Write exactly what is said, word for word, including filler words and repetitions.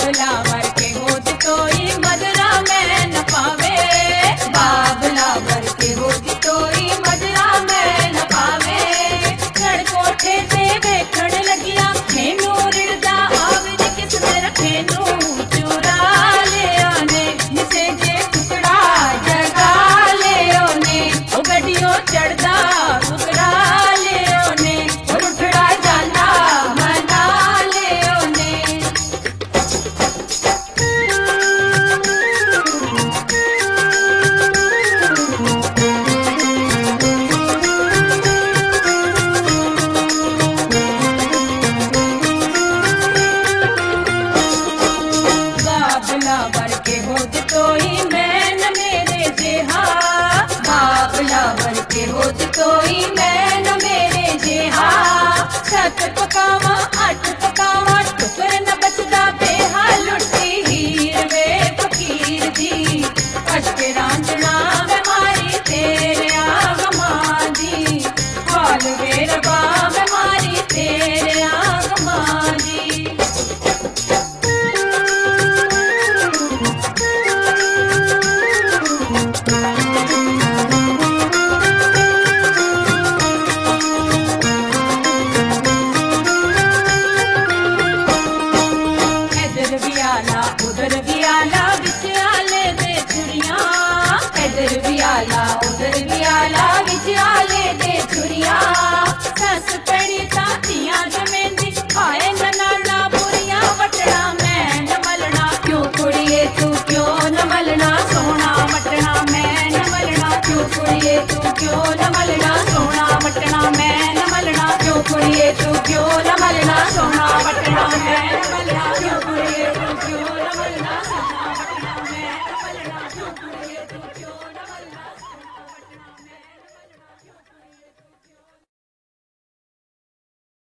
बाबला वर के होत कोई मदरा में न पावे, बाबला वर के होत कोई मदरा में न पावे। चढ़ कोठे ते वेखण लगिया खेनू रिड़दा आवज किस मेरा खेनू चुरा ले आने, निसे जे टुकड़ा जगा ले ओने, ओ गड्डियों चढ़दा टुकड़ा ले ओने, और उठड़ा जाला मना ले ओने। बाबला वर के होत कोई मैन मेरे जेहा, बाबला वर के होत कोई मैन मेरे जेहा। सत पकावा अठ पकावा टुकर न बचदा बेहा, लुटी हीर वे फकीर दी अटके रांझना वे मारी तेरे आगमा दी, हाल वे रबा वे मारी तेरे आगमा दी। इधर भी आला उधर भी आला बिच आले दे छुरियां, इधर भी आला